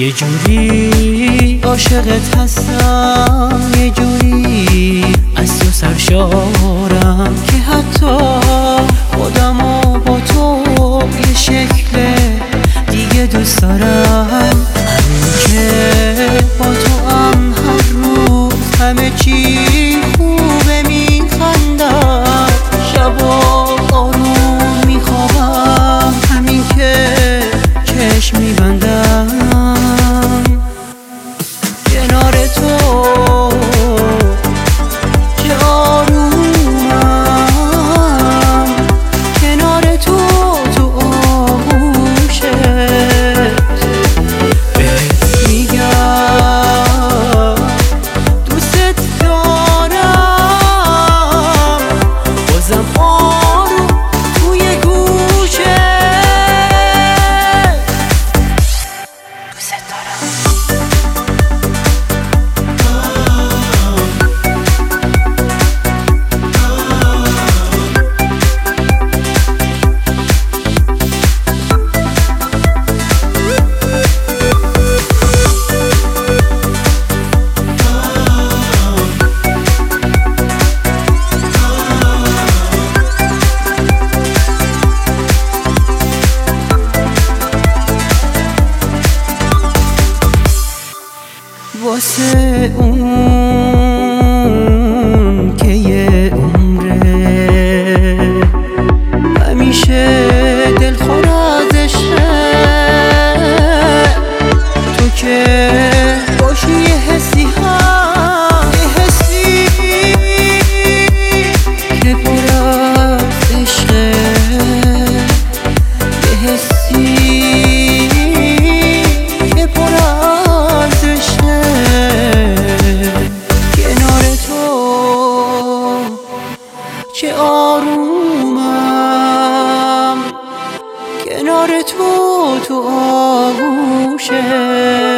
یه جوری عاشقت هستم، یه جوری از تو سرشارم که حتی خودمو با تو یه شکل دیگه دوست دارم. همین که با تو هم هر روز همه چی خوبه، میخندم شبا آروم میخوابم، همین که چشم میبندم کنار تو چه آرومم، کنار تو تو آغوشت بهت میگم دوست دارم، بازم آروم توی گوشت دوست دارم. واسه اون که یه عمره همیشه دلخور ازشه، تو که باشی یه حسی هم، یه حسی که پر از عشقه، یه حسی که پر از عشقه کنار تو چه آرومم، کنار تو تو آغوشت